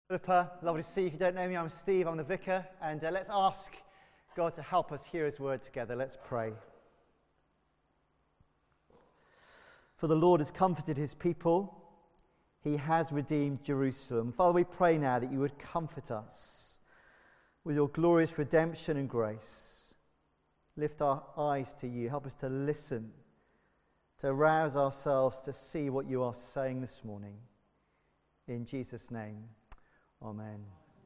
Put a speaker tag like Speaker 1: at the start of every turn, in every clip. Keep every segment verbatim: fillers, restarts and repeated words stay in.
Speaker 1: Philippa, lovely to see you. If you don't know me, I'm Steve, I'm the vicar, and uh, let's ask God to help us hear his word together. Let's pray. For the Lord has comforted his people, he has redeemed Jerusalem. Father, we pray now that you would comfort us with your glorious redemption and grace. Lift our eyes to you, help us to listen, to arouse ourselves to see what you are saying this morning. In Jesus' name. Amen.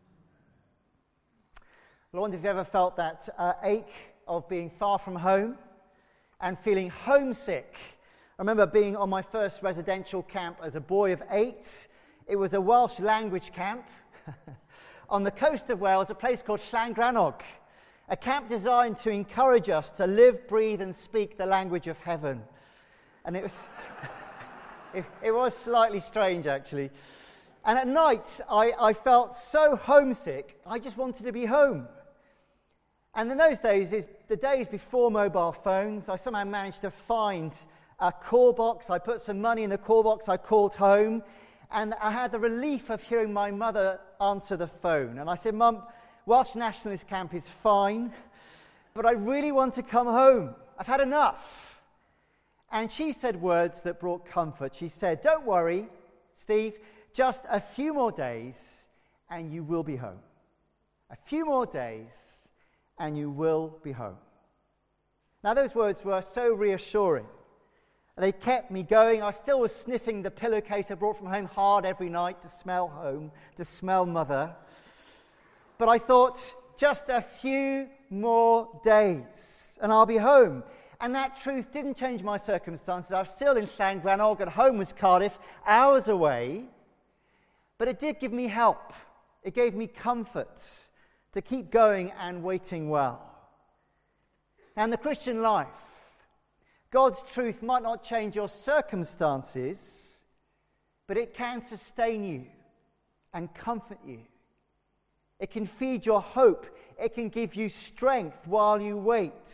Speaker 1: Well, I wonder if you've ever felt that uh, ache of being far from home and feeling homesick. I remember being on my first residential camp as a boy of eight. It was a Welsh language camp on the coast of Wales, a place called Llangranog, a camp designed to encourage us to live, breathe and speak the language of heaven. And it was, it, it was slightly strange actually. And at night, I, I felt so homesick, I just wanted to be home. And in those days, is the days before mobile phones, I somehow managed to find a call box. I put some money in the call box, I called home, and I had the relief of hearing my mother answer the phone. And I said, Mum, Welsh Nationalist Camp is fine, but I really want to come home. I've had enough. And she said words that brought comfort. She said, don't worry, Steve, just a few more days and you will be home. A few more days and you will be home. Now those words were so reassuring. They kept me going. I still was sniffing the pillowcase I brought from home hard every night to smell home, to smell mother. But I thought, just a few more days and I'll be home. And that truth didn't change my circumstances. I was still in Llangranog and home was Cardiff, hours away. But it did give me help. It gave me comfort to keep going and waiting well. And the Christian life, God's truth might not change your circumstances, but it can sustain you and comfort you. It can feed your hope. It can give you strength while you wait.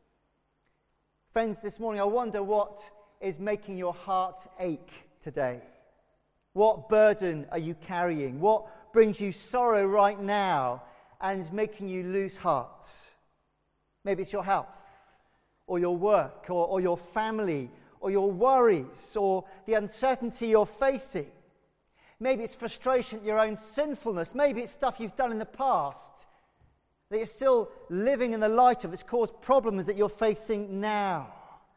Speaker 1: Friends, this morning I wonder what is making your heart ache today. What burden are you carrying? What brings you sorrow right now and is making you lose heart? Maybe it's your health, or your work, or, or your family, or your worries, or the uncertainty you're facing. Maybe it's frustration at your own sinfulness. Maybe it's stuff you've done in the past that you're still living in the light of. It's caused problems that you're facing now.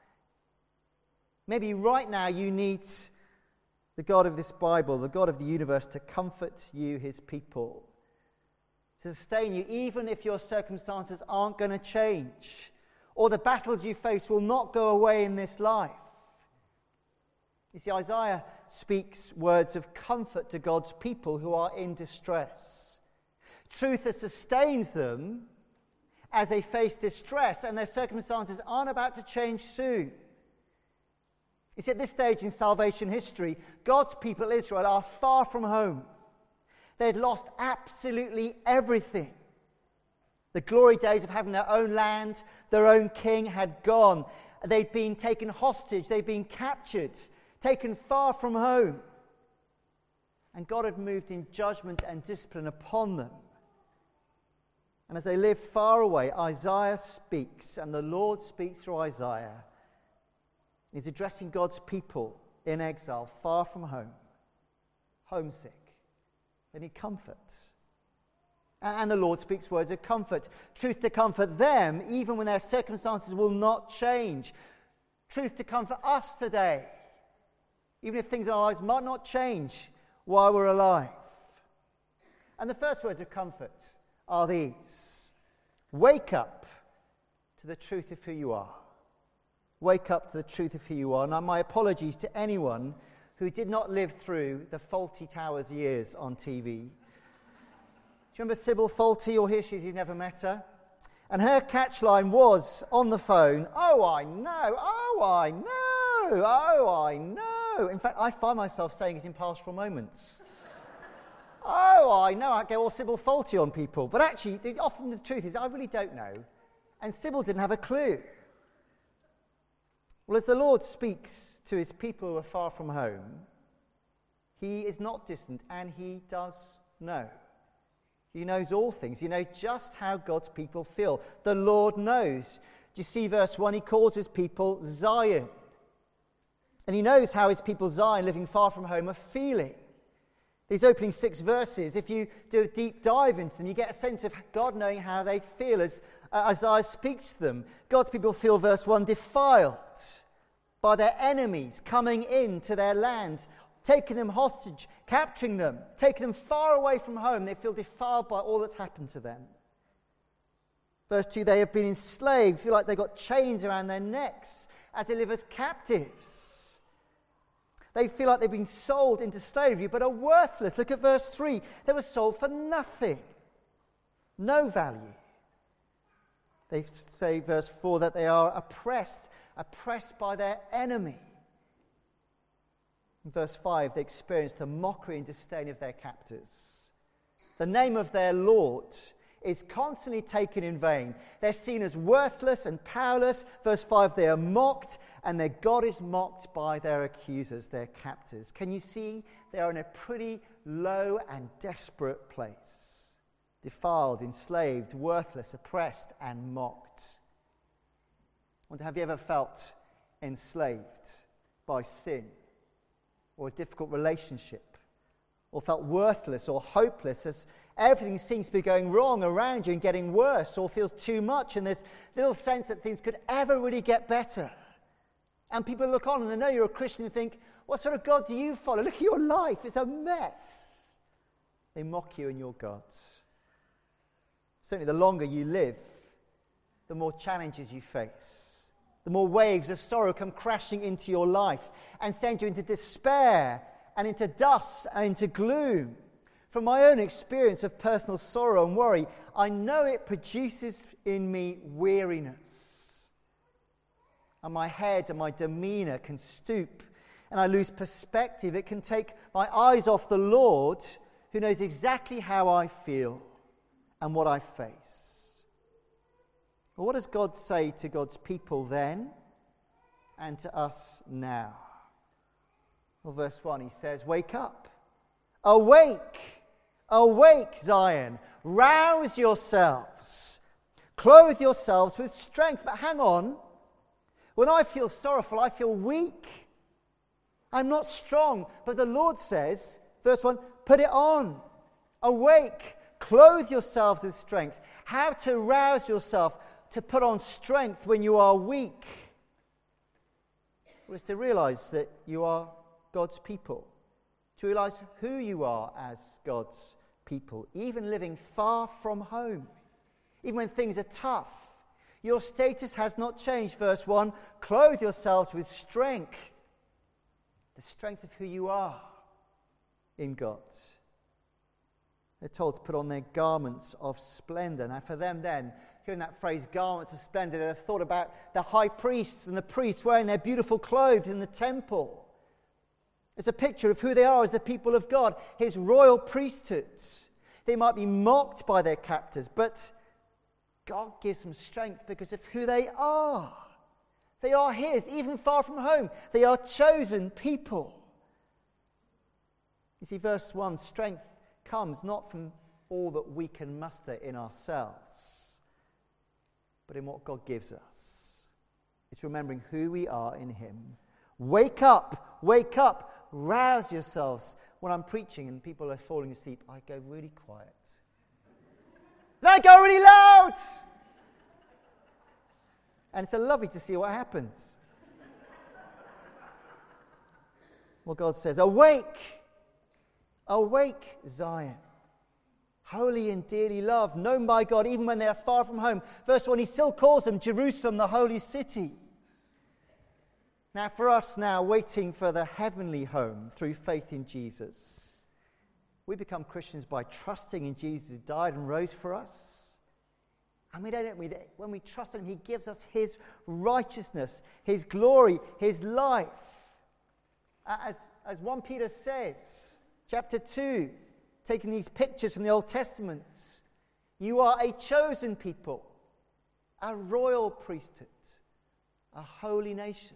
Speaker 1: Maybe right now you need the God of this Bible, the God of the universe, to comfort you, his people, to sustain you, even if your circumstances aren't going to change, or the battles you face will not go away in this life. You see, Isaiah speaks words of comfort to God's people who are in distress. Truth that sustains them as they face distress, and their circumstances aren't about to change soon. You see, at this stage in salvation history, God's people, Israel, are far from home. They'd lost absolutely everything. The glory days of having their own land, their own king had gone. They'd been taken hostage. They'd been captured, taken far from home. And God had moved in judgment and discipline upon them. And as they lived far away, Isaiah speaks, and the Lord speaks through Isaiah. He's addressing God's people in exile, far from home, homesick. They need comfort. And the Lord speaks words of comfort. Truth to comfort them, even when their circumstances will not change. Truth to comfort us today, even if things in our lives might not change while we're alive. And the first words of comfort are these. Wake up to the truth of who you are. Wake up to the truth of who you are. Now, my apologies to anyone who did not live through the Fawlty Towers years on T V. Do you remember Sybil Fawlty, or here she is, you've never met her? And her catchline was on the phone, oh, I know, oh, I know, oh, I know. In fact, I find myself saying it in pastoral moments. oh, I know, I go all Sybil Fawlty on people. But actually, often the truth is, I really don't know. And Sybil didn't have a clue. Well, as the Lord speaks to his people who are far from home, he is not distant and he does No. He knows all things. He knows just how God's people feel. The Lord knows. Do you see verse one? He calls his people Zion. And he knows how his people Zion, living far from home, are feeling. These opening six verses, if you do a deep dive into them, you get a sense of God knowing how they feel as uh, Isaiah speaks to them. God's people feel, verse one, defiled by their enemies coming into their lands, taking them hostage, capturing them, taking them far away from home. They feel defiled by all that's happened to them. Verse two, they have been enslaved, feel like they've got chains around their necks as they live as captives. They feel like they've been sold into slavery, but are worthless. Look at verse three. They were sold for nothing. No value. They say, verse four, that they are oppressed, oppressed by their enemy. In verse five, they experience the mockery and disdain of their captors. The name of their Lord is constantly taken in vain. They're seen as worthless and powerless. Verse five, they are mocked, and their God is mocked by their accusers, their captors. Can you see? They are in a pretty low and desperate place. Defiled, enslaved, worthless, oppressed, and mocked. I wonder, have you ever felt enslaved by sin or a difficult relationship, or felt worthless or hopeless as everything seems to be going wrong around you and getting worse, or feels too much, and there's little sense that things could ever really get better? And people look on and they know you're a Christian and think, what sort of God do you follow? Look at your life, it's a mess. They mock you and your gods. Certainly the longer you live, the more challenges you face. The more waves of sorrow come crashing into your life and send you into despair and into dust and into gloom. From my own experience of personal sorrow and worry, I know it produces in me weariness. And my head and my demeanour can stoop, and I lose perspective. It can take my eyes off the Lord, who knows exactly how I feel and what I face. Well, what does God say to God's people then and to us now? Well, verse one, he says, wake up. Awake. Awake, Zion. Rouse yourselves. Clothe yourselves with strength. But hang on. When I feel sorrowful, I feel weak. I'm not strong. But the Lord says, verse one, put it on. Awake. Clothe yourselves with strength. How to rouse yourself to put on strength when you are weak? Well, it's to realize that you are God's people. To realize who you are as God's people, even living far from home, even when things are tough. Your status has not changed. Verse one, clothe yourselves with strength. The strength of who you are in God. They're told to put on their garments of splendor. Now for them then, hearing that phrase, garments of splendor, they thought about the high priests and the priests wearing their beautiful clothes in the temple. It's a picture of who they are as the people of God, his royal priesthoods. They might be mocked by their captors, but God gives them strength because of who they are. They are his, even far from home. They are chosen people. You see, verse one, strength comes not from all that we can muster in ourselves, but in what God gives us. It's remembering who we are in him. Wake up, wake up, rouse yourselves. When I'm preaching and people are falling asleep, I go really quiet. Then I go really loud. And it's so lovely to see what happens. Well, God says, awake, awake, Zion. Holy and dearly loved, known by God, even when they are far from home. Verse one, he still calls them Jerusalem, the holy city. Now, for us now, waiting for the heavenly home through faith in Jesus, we become Christians by trusting in Jesus who died and rose for us. And we don't, when we trust in him, he gives us his righteousness, his glory, his life. As, as First Peter says, chapter two, taking these pictures from the Old Testament, you are a chosen people, a royal priesthood, a holy nation,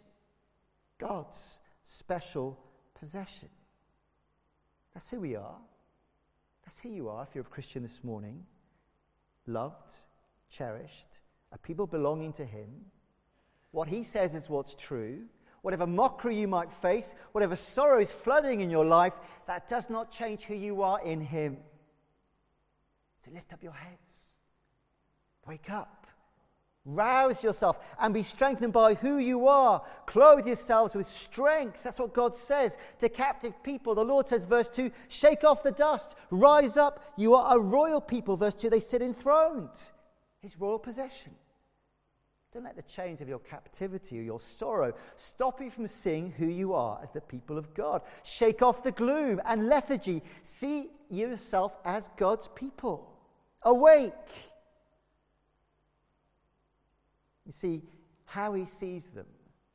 Speaker 1: God's special possession. That's who we are. That's who you are if you're a Christian this morning. Loved, cherished, a people belonging to him. What he says is what's true. Whatever mockery you might face, whatever sorrow is flooding in your life, that does not change who you are in him. So lift up your heads. Wake up. Rouse yourself and be strengthened by who you are. Clothe yourselves with strength. That's what God says to captive people. The Lord says, verse two, shake off the dust. Rise up. You are a royal people. Verse two, they sit enthroned. His royal possession. Don't let the chains of your captivity or your sorrow stop you from seeing who you are as the people of God. Shake off the gloom and lethargy. See yourself as God's people. Awake. You see, how he sees them,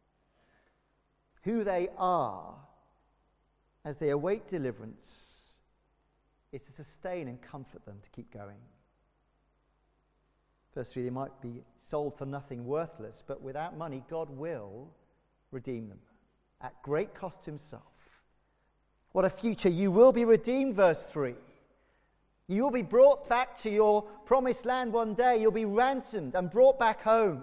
Speaker 1: who they are as they await deliverance, is to sustain and comfort them to keep going. Verse three, they might be sold for nothing, worthless, but without money, God will redeem them at great cost to himself. What a future. You will be redeemed, verse three. You will be brought back to your promised land one day. You'll be ransomed and brought back home.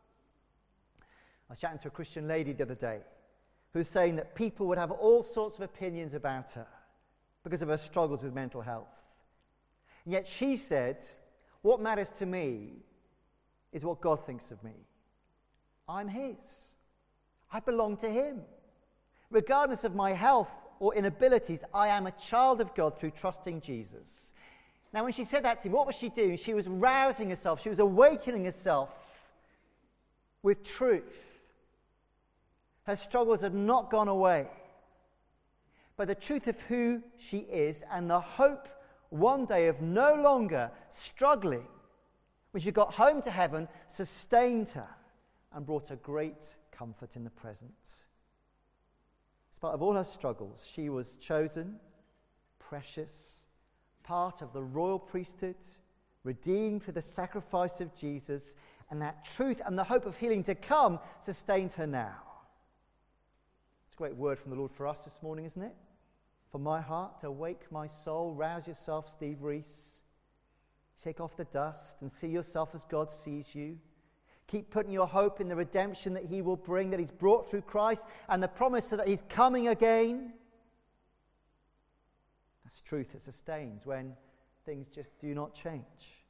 Speaker 1: I was chatting to a Christian lady the other day who was saying that people would have all sorts of opinions about her because of her struggles with mental health. And yet she said, what matters to me is what God thinks of me. I'm his. I belong to him. Regardless of my health or inabilities, I am a child of God through trusting Jesus. Now, when she said that to me, what was she doing? She was rousing herself. She was awakening herself with truth. Her struggles had not gone away. But the truth of who she is and the hope one day of no longer struggling, when she got home to heaven, sustained her and brought her great comfort in the present. In spite of all her struggles, she was chosen, precious, part of the royal priesthood, redeemed through the sacrifice of Jesus, and that truth and the hope of healing to come sustained her now. It's a great word from the Lord for us this morning, isn't it? For my heart, awake my soul, rouse yourself, Steve Reese. Shake off the dust and see yourself as God sees you. Keep putting your hope in the redemption that he will bring, that he's brought through Christ, and the promise that he's coming again. That's truth that sustains when things just do not change.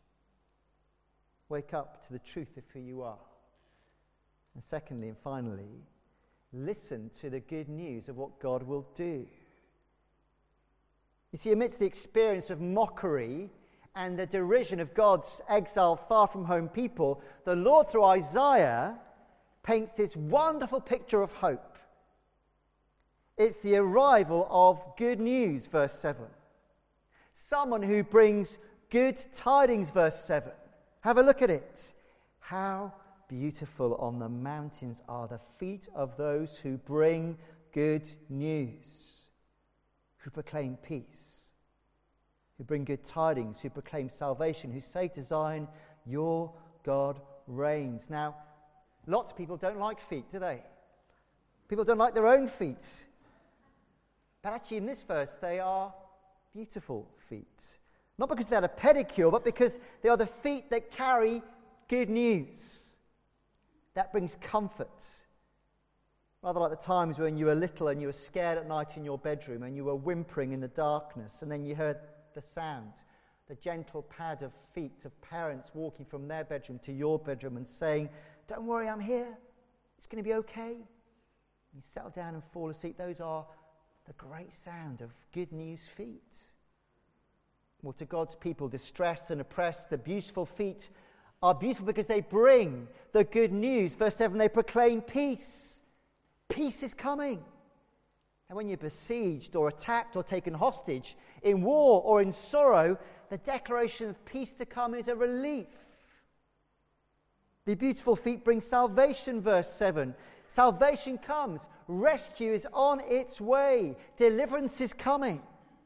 Speaker 1: Wake up to the truth of who you are. And secondly and finally, listen to the good news of what God will do. You see, amidst the experience of mockery and the derision of God's exiled, far from home people, the Lord, through Isaiah, paints this wonderful picture of hope. It's the arrival of good news, verse seven. Someone who brings good tidings, verse seven. Have a look at it. How beautiful on the mountains are the feet of those who bring good news, who proclaim peace, who bring good tidings, who proclaim salvation, who say to Zion, your God reigns. Now, lots of people don't like feet, do they? People don't like their own feet. But actually in this verse, they are beautiful feet. Not because they had a pedicure, but because they are the feet that carry good news. That brings comfort. Rather like the times when you were little and you were scared at night in your bedroom and you were whimpering in the darkness, and then you heard the sound, the gentle pad of feet of parents walking from their bedroom to your bedroom and saying, don't worry, I'm here. It's going to be okay. You settle down and fall asleep. Those are the great sound of good news feet. Well, to God's people, distressed and oppressed, the beautiful feet are beautiful because they bring the good news. Verse seven, they proclaim peace. Peace is coming. And when you're besieged or attacked or taken hostage in war or in sorrow, the declaration of peace to come is a relief. The beautiful feet bring salvation, verse seven. Salvation comes. Rescue is on its way. Deliverance is coming.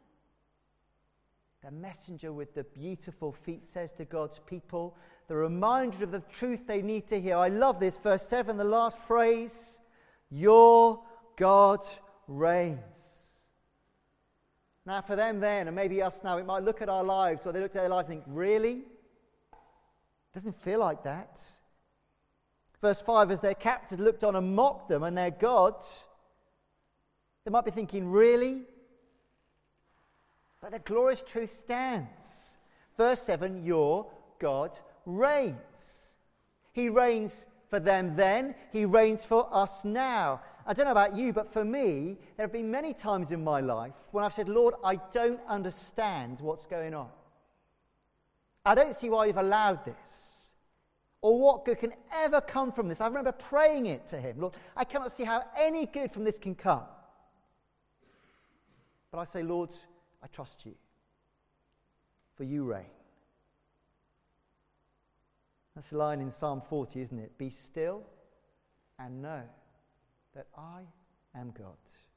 Speaker 1: The messenger with the beautiful feet says to God's people, the reminder of the truth they need to hear. I love this, verse seven, the last phrase, your God reigns. Now for them then, and maybe us now, it might look at our lives, or they look at their lives and think, really? It doesn't feel like that. Verse five, as their captors looked on and mocked them and their gods, they might be thinking, really? But the glorious truth stands. Verse seven, your God reigns. He reigns for them then. He reigns for us now. I don't know about you, but for me, there have been many times in my life when I've said, Lord, I don't understand what's going on. I don't see why you've allowed this, or what good can ever come from this. I remember praying it to him. Lord, I cannot see how any good from this can come. But I say, Lord, I trust you, for you reign. That's a line in Psalm forty, isn't it? Be still and know that I am God.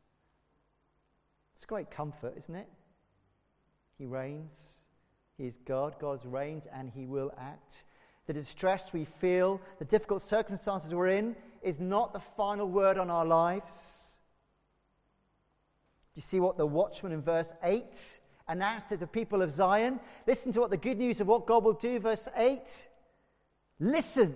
Speaker 1: It's great comfort, isn't it? He reigns. He is God. God reigns and he will act. The distress we feel, the difficult circumstances we're in, is not the final word on our lives. Do you see what the watchman in verse eight announced to the people of Zion? Listen to what the good news of what God will do, verse eight. Listen.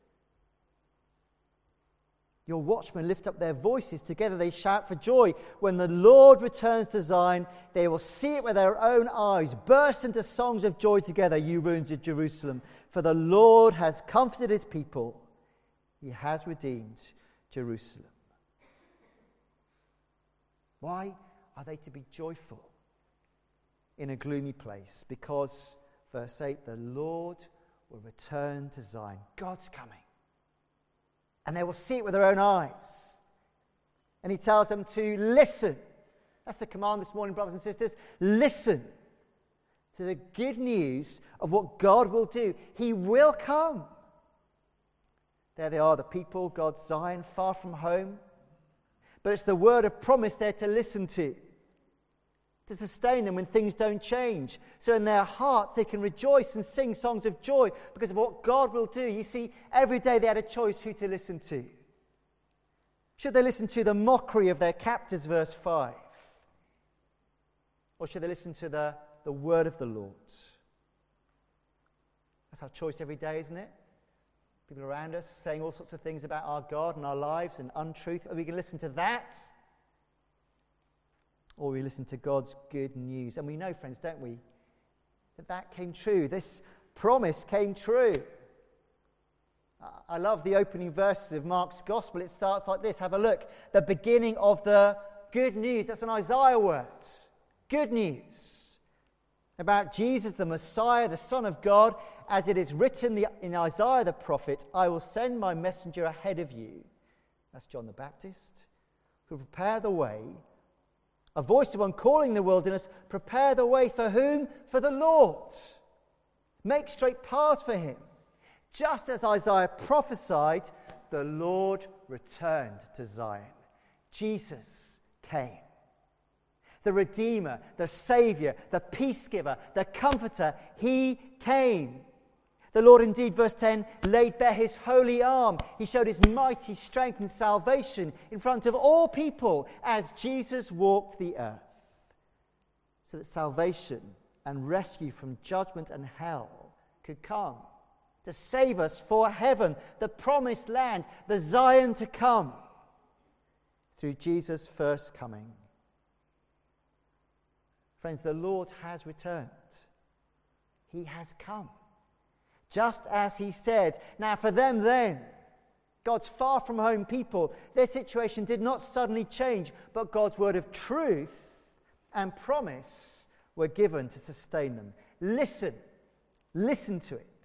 Speaker 1: Your watchmen lift up their voices. Together they shout for joy. When the Lord returns to Zion, they will see it with their own eyes. Burst into songs of joy together, you ruins of Jerusalem. For the Lord has comforted his people. He has redeemed Jerusalem. Why are they to be joyful in a gloomy place? Because, verse eight, the Lord will return to Zion. God's coming. And they will see it with their own eyes. And he tells them to listen. That's the command this morning, brothers and sisters. Listen to the good news of what God will do. He will come. There they are, the people, God's Zion, far from home. But it's the word of promise they're to listen to, to sustain them when things don't change. So in their hearts they can rejoice and sing songs of joy because of what God will do. You see, every day they had a choice who to listen to. Should they listen to the mockery of their captors, verse five? Or should they listen to the, the word of the Lord? That's our choice every day, isn't it? People around us saying all sorts of things about our God and our lives and untruth. Are we going to listen to that? Or we listen to God's good news? And we know, friends, don't we, that that came true. This promise came true. I love the opening verses of Mark's Gospel. It starts like this. Have a look. The beginning of the good news. That's an Isaiah word. Good news. About Jesus, the Messiah, the Son of God, as it is written in Isaiah the prophet, I will send my messenger ahead of you. That's John the Baptist, who prepare the way. A voice of one calling in the wilderness, prepare the way for whom? For the Lord. Make straight paths for him. Just as Isaiah prophesied, the Lord returned to Zion. Jesus came. The Redeemer, the Saviour, the Peacegiver, the Comforter, he came. The Lord indeed, verse ten, laid bare his holy arm. He showed his mighty strength and salvation in front of all people as Jesus walked the earth. So that salvation and rescue from judgment and hell could come. To save us for heaven, the promised land, the Zion to come. Through Jesus' first coming. Friends, the Lord has returned. He has come. Just as he said. Now for them then, God's far from home people, their situation did not suddenly change, but God's word of truth and promise were given to sustain them. Listen. Listen to it.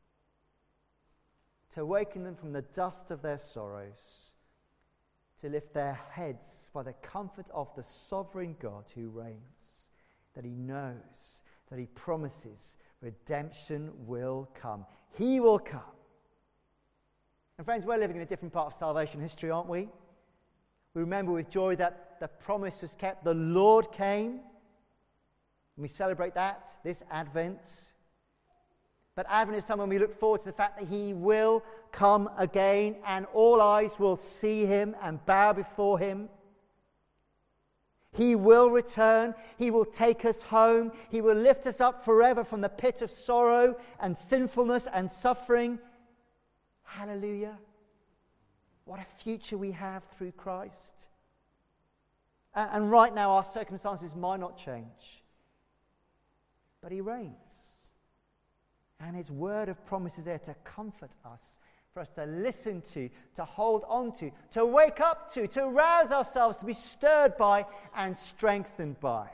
Speaker 1: To awaken them from the dust of their sorrows. To lift their heads by the comfort of the sovereign God who reigns. That he knows, that he promises redemption will come. He will come. And friends, we're living in a different part of salvation history, aren't we? We remember with joy that the promise was kept. The Lord came. And we celebrate that this Advent. But Advent is time when we look forward to the fact that he will come again and all eyes will see him and bow before him. He will return. He will take us home. He will lift us up forever from the pit of sorrow and sinfulness and suffering. Hallelujah. What a future we have through Christ. And right now our circumstances might not change, but he reigns. And his word of promise is there to comfort us, for us to listen to, to hold on to, to wake up to, to rouse ourselves, to be stirred by and strengthened by.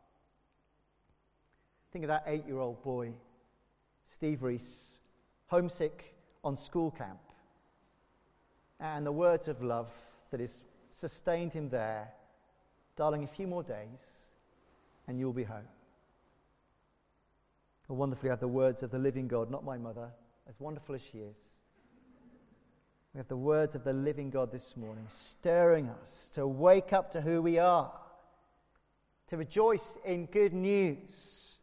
Speaker 1: Think of that eight-year-old boy, Steve Reese, homesick on school camp. And the words of love that has sustained him there. Darling, a few more days and you'll be home. How wonderfully have the words of the living God, not my mother, as wonderful as she is. We have the words of the living God this morning, stirring us to wake up to who we are, to rejoice in good news.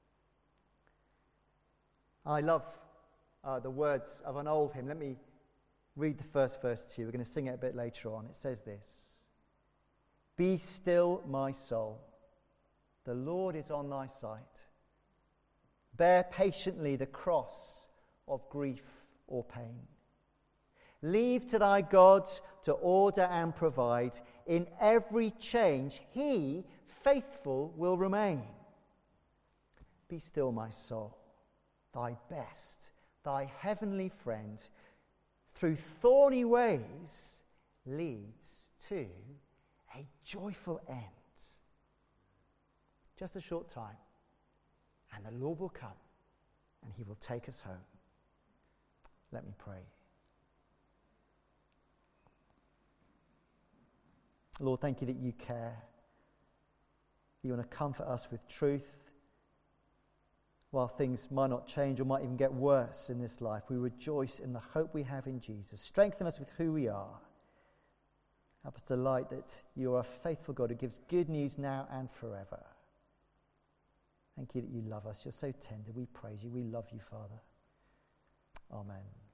Speaker 1: I love uh, the words of an old hymn. Let me read the first verse to you. We're going to sing it a bit later on. It says this: "Be still, my soul. The Lord is on thy side. Bear patiently the cross of grief or pain. Leave to thy God to order and provide. In every change he, faithful, will remain. Be still, my soul. Thy best, thy heavenly friend, through thorny ways leads to a joyful end." Just a short time, and the Lord will come, and he will take us home. Let me pray. Lord, thank you that you care. You want to comfort us with truth. While things might not change or might even get worse in this life, we rejoice in the hope we have in Jesus. Strengthen us with who we are. Help us to delight that you are a faithful God who gives good news now and forever. Thank you that you love us. You're so tender. We praise you. We love you, Father. Amen.